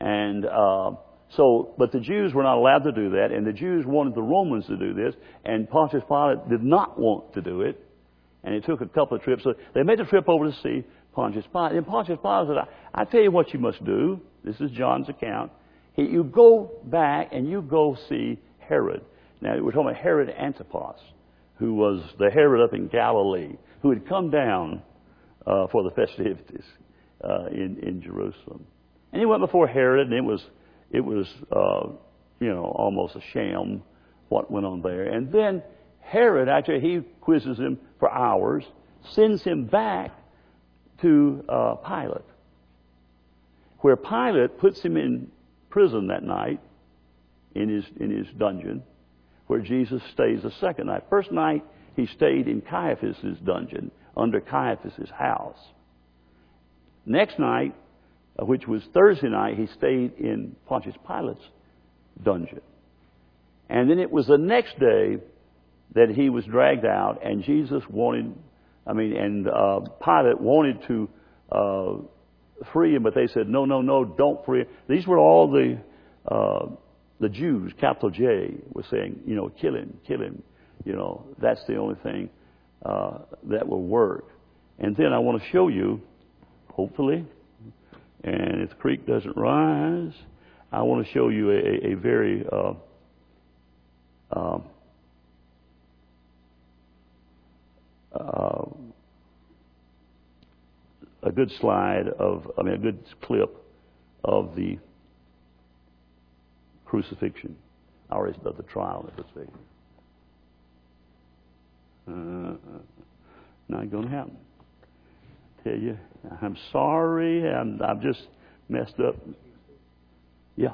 And but the Jews were not allowed to do that, and the Jews wanted the Romans to do this, and Pontius Pilate did not want to do it, and it took a couple of trips. So they made the trip over to see Pontius Pilate. And Pontius Pilate said, I tell you what you must do. This is John's account. You go back and you go see Herod. Now, we're talking about Herod Antipas, who was the Herod up in Galilee, who had come down for the festivities in Jerusalem. And he went before Herod, and it was almost a sham what went on there. And then Herod, actually, he quizzes him for hours, sends him back to Pilate, where Pilate puts him in prison that night in his dungeon, where Jesus stays the second night. First night, he stayed in Caiaphas' dungeon, under Caiaphas' house. Next night, which was Thursday night, he stayed in Pontius Pilate's dungeon. And then it was the next day that he was dragged out, and Pilate wanted to free him, but they said, no, don't free him. These were all the Jews, capital J, were saying, kill him. That's the only thing that will work. And then I want to show you, hopefully, and if the creek doesn't rise, I want to show you a very a good slide a good clip of the crucifixion, or of the trial, let's say. Not going to happen. I tell you, I'm sorry, I've just messed up. Yeah.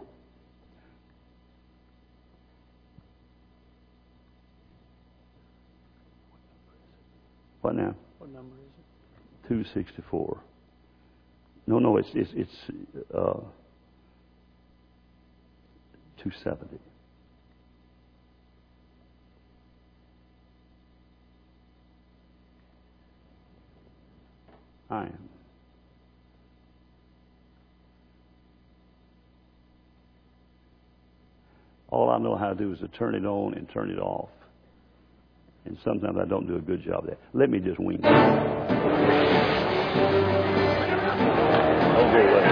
What now? What number is it? 264. No, it's 270. I am. All I know how to do is to turn it on and turn it off. And sometimes I don't do a good job of that. Let me just wing it. Okay, well.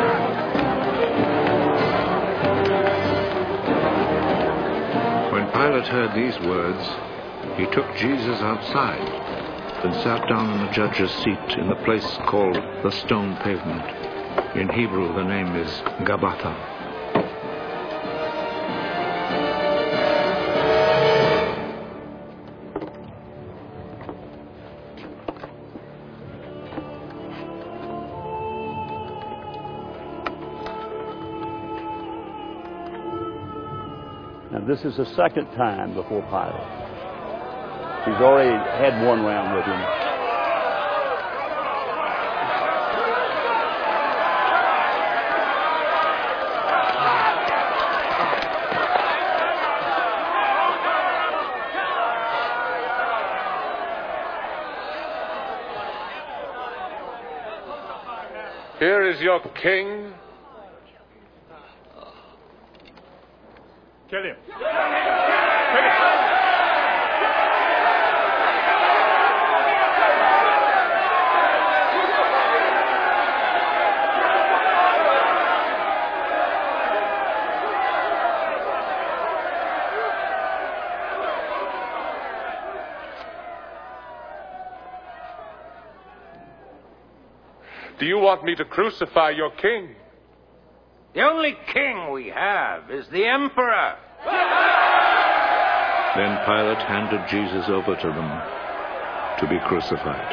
When Pilate heard these words, he took Jesus outside and sat down on the judge's seat in the place called the Stone Pavement. In Hebrew, the name is Gabbatha. Now, this is the second time before Pilate. He's already had one round with him. Here is your king. Kill him. Do you want me to crucify your king? The only king we have is the emperor. Then Pilate handed Jesus over to them to be crucified.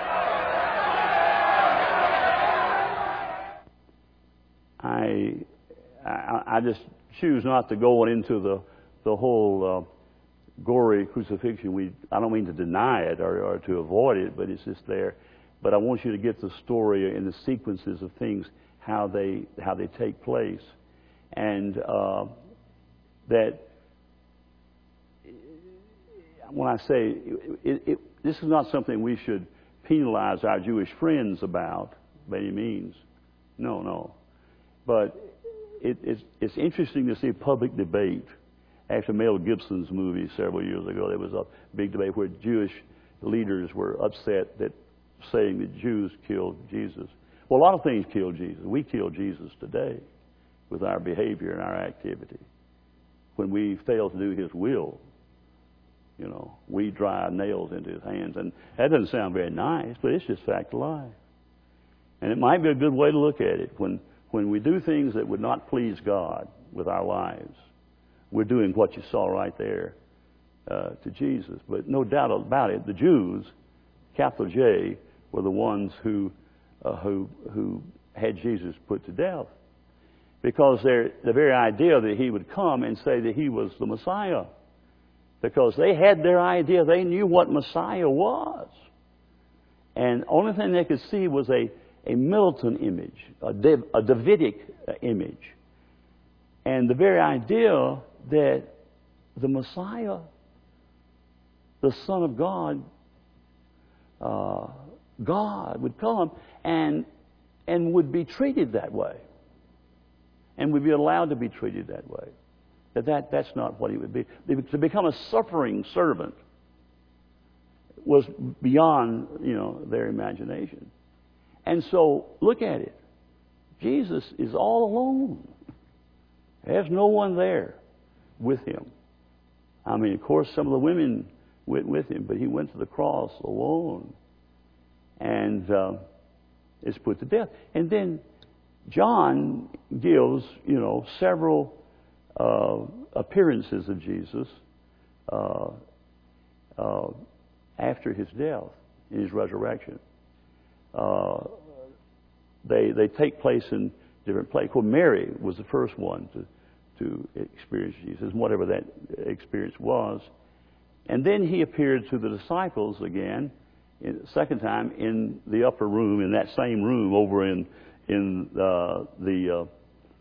I just choose not to go into the whole gory crucifixion. I don't mean to deny it or to avoid it, but it's just there. But I want you to get the story and the sequences of things, how they take place, and that when I say this is not something we should penalize our Jewish friends about by any means. No. But it's interesting to see public debate. After Mel Gibson's movie several years ago, there was a big debate where Jewish leaders were upset that saying that Jews killed Jesus. Well, a lot of things kill Jesus. We kill Jesus today with our behavior and our activity. When we fail to do His will, we drive nails into His hands. And that doesn't sound very nice, but it's just fact of life. And it might be a good way to look at it. When we do things that would not please God with our lives, we're doing what you saw right there to Jesus. But no doubt about it, the Jews, capital J, were the ones who had Jesus put to death. Because the very idea that He would come and say that He was the Messiah. Because they had their idea, they knew what Messiah was. And the only thing they could see was a militant image, a Davidic image. And the very idea that the Messiah, the Son of God, God would come and would be treated that way. And would be allowed to be treated that way. That's not what He would be. To become a suffering servant was beyond, their imagination. And so, look at it. Jesus is all alone. There's no one there with Him. I mean, of course, some of the women went with Him, but He went to the cross alone. And is put to death. And then John gives, several appearances of Jesus after His death, in His resurrection. They take place in different places. Well, Mary was the first one to experience Jesus, whatever that experience was. And then He appeared to the disciples again, the second time, in the upper room, in that same room over in the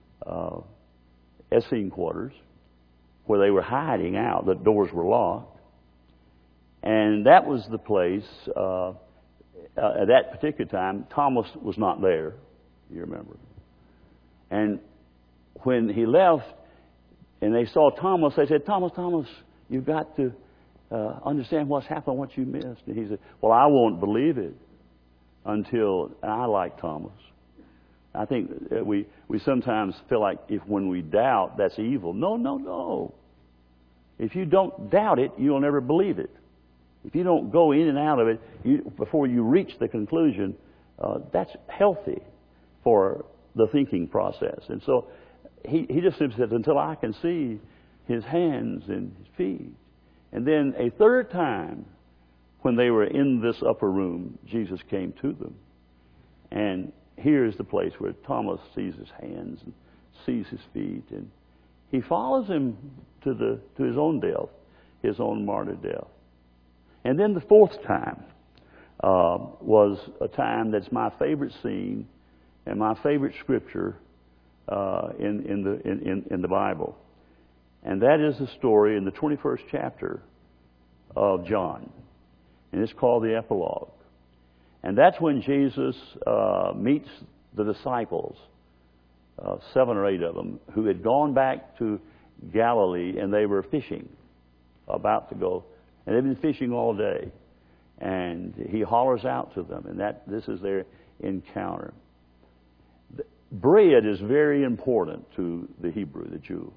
Essene quarters, where they were hiding out. The doors were locked. And that was the place, at that particular time, Thomas was not there, you remember. And when He left, and they saw Thomas, they said, Thomas, you've got to understand what's happened, what you missed. And he said, well, I won't believe it until I like Thomas. I think we sometimes feel like when we doubt, that's evil. No. If you don't doubt it, you'll never believe it. If you don't go in and out of it before you reach the conclusion, that's healthy for the thinking process. And so he just simply says, until I can see His hands and His feet. And then a third time, when they were in this upper room, Jesus came to them. And here's the place where Thomas sees His hands and sees His feet. And he follows Him to His own death, His own martyr death. And then the fourth time was a time that's my favorite scene and my favorite scripture in the Bible. And that is the story in the 21st chapter of John. And it's called the epilogue. And that's when Jesus meets the disciples, 7 or 8 of them, who had gone back to Galilee, and they were fishing, about to go. And they've been fishing all day. And He hollers out to them, and this is their encounter. Bread is very important to the Hebrew, the Jew.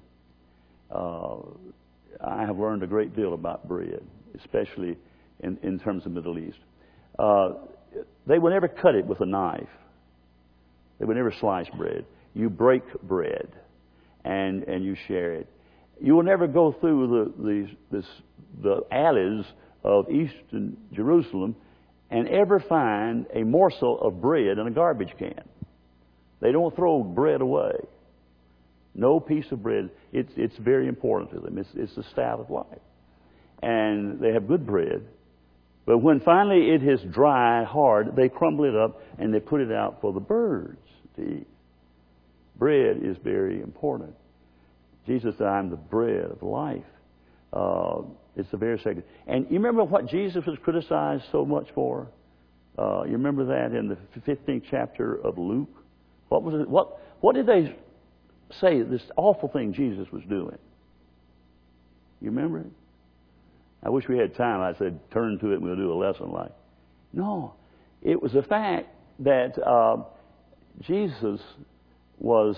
I have learned a great deal about bread, especially in terms of the Middle East. They would never cut it with a knife. They would never slice bread. You break bread, and you share it. You will never go through the alleys of eastern Jerusalem and ever find a morsel of bread in a garbage can. They don't throw bread away. No piece of bread. It's very important to them. It's the staff of life. And they have good bread. But when finally it has dried hard, they crumble it up and they put it out for the birds to eat. Bread is very important. Jesus said, I'm the bread of life. It's the very second. And you remember what Jesus was criticized so much for? You remember that in the 15th chapter of Luke? What was it? What did they say this awful thing Jesus was doing? You remember it? I wish we had time. I said, turn to it and we'll do a lesson like. No. It was the fact that Jesus was,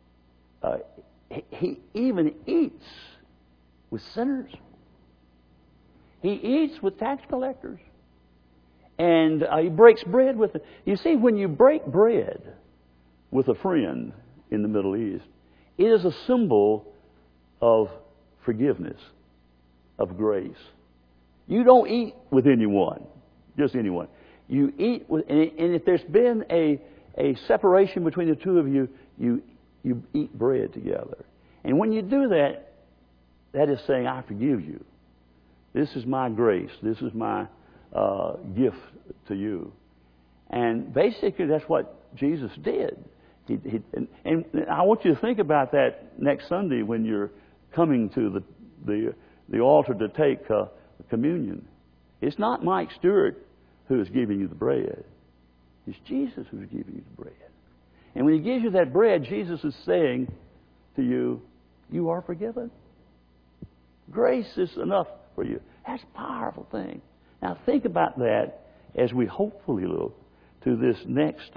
he even eats with sinners. He eats with tax collectors. And he breaks bread with them. You see, when you break bread with a friend in the Middle East, it is a symbol of forgiveness, of grace. You don't eat with anyone, just anyone. You eat with, and if there's been a separation between the two of you, you eat bread together. And when you do that, that is saying, I forgive you. This is my grace. This is my gift to you. And basically, that's what Jesus did. And I want you to think about that next Sunday when you're coming to the altar to take communion. It's not Mike Stewart who is giving you the bread. It's Jesus who's giving you the bread. And when he gives you that bread, Jesus is saying to you, you are forgiven. Grace is enough for you. That's a powerful thing. Now think about that as we hopefully look to this next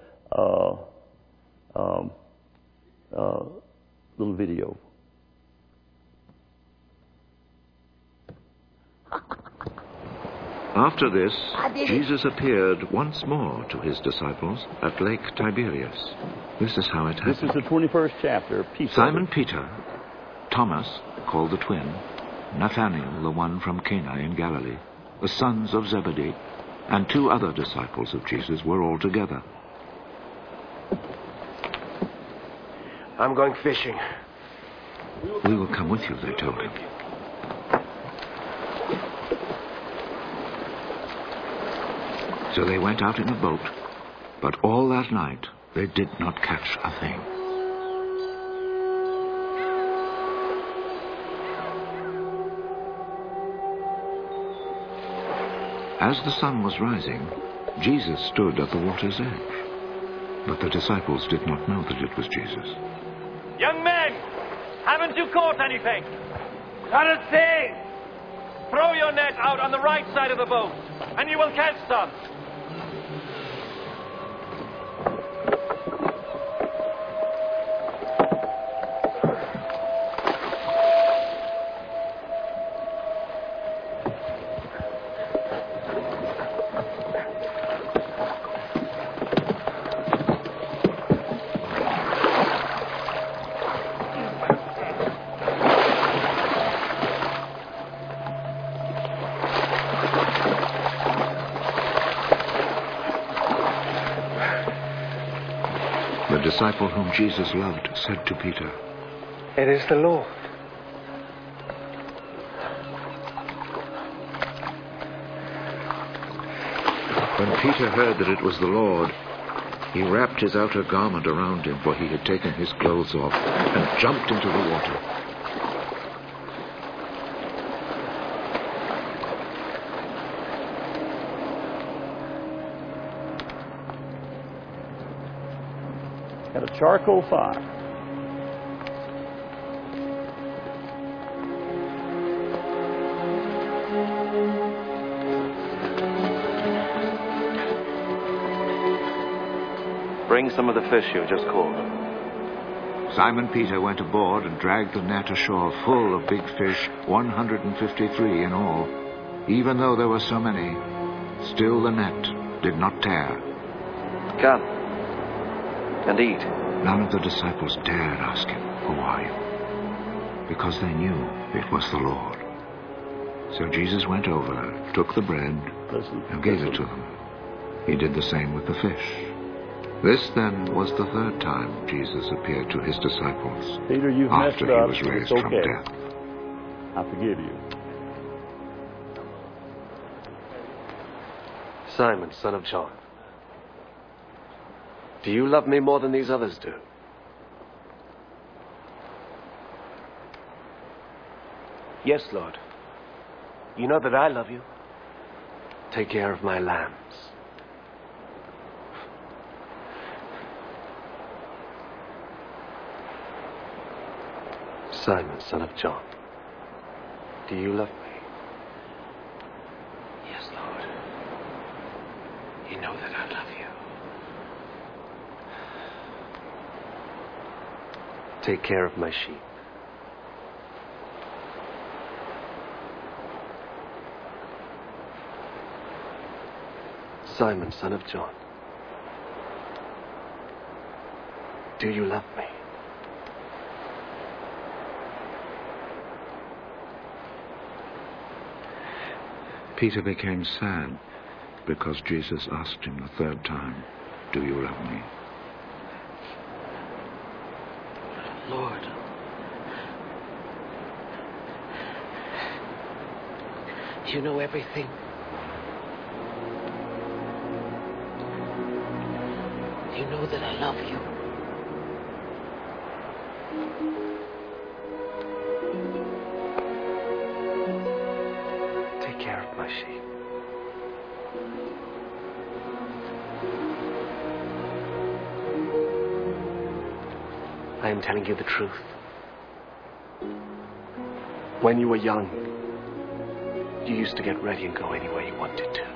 little video. After this, Jesus appeared once more to his disciples at Lake Tiberias. This is how it happened. This is the 21st chapter. Simon Peter, Thomas, called the twin, Nathanael, the one from Cana in Galilee, the sons of Zebedee, and 2 other disciples of Jesus were all together. I'm going fishing. We will come with you, they told him. So they went out in a boat, but all that night they did not catch a thing. As the sun was rising, Jesus stood at the water's edge. But the disciples did not know that it was Jesus. Young men, haven't you caught anything? Not a thing. Throw your net out on the right side of the boat, and you will catch some. The disciple whom Jesus loved said to Peter, It is the Lord. When Peter heard that it was the Lord, he wrapped his outer garment around him, for he had taken his clothes off, and jumped into the water. Got a charcoal fire. Bring some of the fish you just caught. Simon Peter went aboard and dragged the net ashore full of big fish, 153 in all. Even though there were so many, still the net did not tear. Come and eat. None of the disciples dared ask him, Who are you? Because they knew it was the Lord. So Jesus went over, took the bread, and gave it to them. He did the same with the fish. This, then, was the 3rd time Jesus appeared to his disciples Peter, you've after messed up. he was raised It's from okay. death. I forgive you. Simon, son of John, do you love me more than these others do? Yes, Lord. You know that I love you. Take care of my lambs. Simon, son of John, do you love me? Yes, Lord. You know that I love you. Take care of my sheep. Simon, son of John, do you love me? Peter became sad because Jesus asked him the third time, "Do you love me?" Lord, you know everything. You know that I love you. Take care of my sheep. I am telling you the truth. When you were young, you used to get ready and go anywhere you wanted to.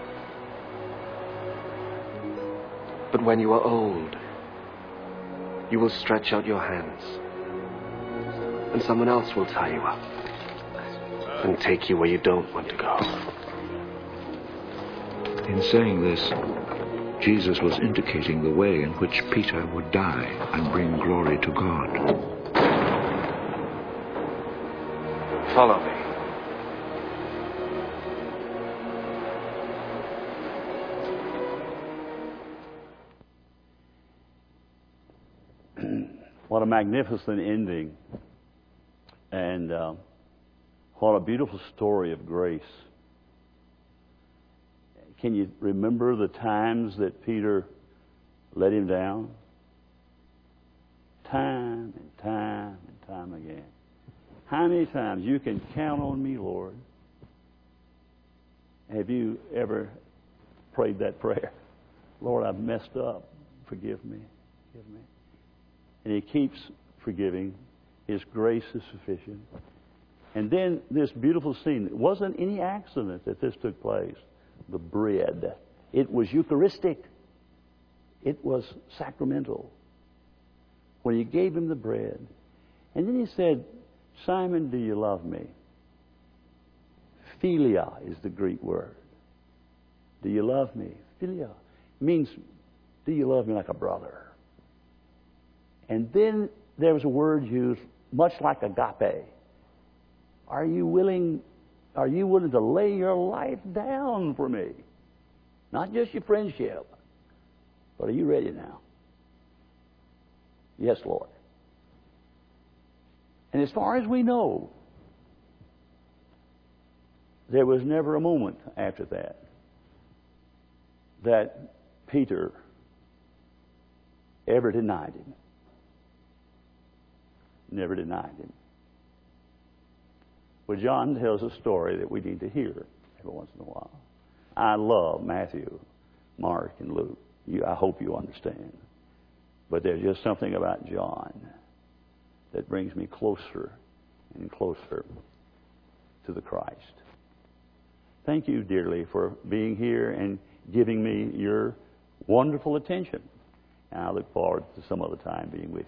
But when you are old, you will stretch out your hands, and someone else will tie you up and take you where you don't want to go. In saying this, Jesus was indicating the way in which Peter would die and bring glory to God. Follow me. What a magnificent ending. And what a beautiful story of grace. Can you remember the times that Peter let him down? Time and time and time again. How many times? You can count on me, Lord. Have you ever prayed that prayer? Lord, I've messed up. Forgive me. Forgive me. And He keeps forgiving. His grace is sufficient. And then this beautiful scene. It wasn't any accident that this took place. The bread. It was Eucharistic. It was sacramental. When He gave him the bread. And then He said, Simon, do you love me? Philia is the Greek word. Do you love me? Philia means, do you love me like a brother? And then there was a word used, much like agape. Are you willing to lay your life down for me? Not just your friendship, but are you ready now? Yes, Lord. And as far as we know, there was never a moment after that Peter ever denied Him. Never denied Him. Well, John tells a story that we need to hear every once in a while. I love Matthew, Mark, and Luke. I hope you understand. But there's just something about John that brings me closer and closer to the Christ. Thank you, dearly, for being here and giving me your wonderful attention. And I look forward to some other time being with you.